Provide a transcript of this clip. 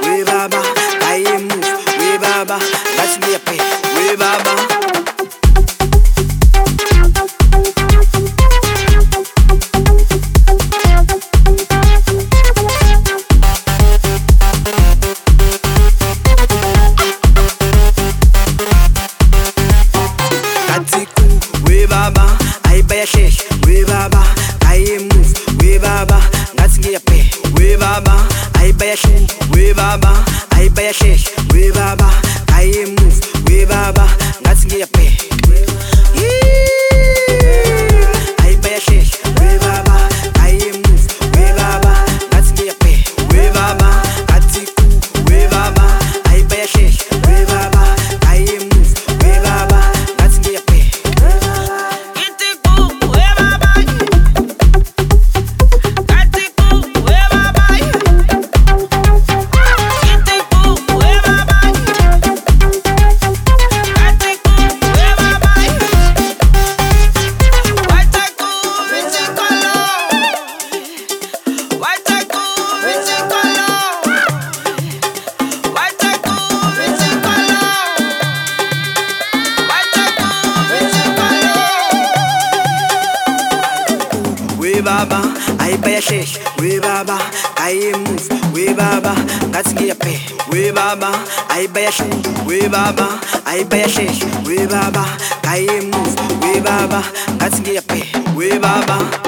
we baba, I move, we baba, that's me a pay, we baba. We baba, I buy a shesh. We baba, I move. We baba, that's me a pay. We baba, I buy a shoe. We baba, I buy a shesh. We baba, I move. We baba, that's me a pay. I buy a shesh. We baba, I move. We baba, that's me a pay. We baba, atiku. We baba, I buy a shesh. We baba, I move. We baba, that's me a pay. We baba, I buy a shesh. We baba, I move. We baba, that's me a pay. We baba, I buy a shoe. We baba, I buy a shesh. We baba, I move. We baba, that's me a pay. We baba.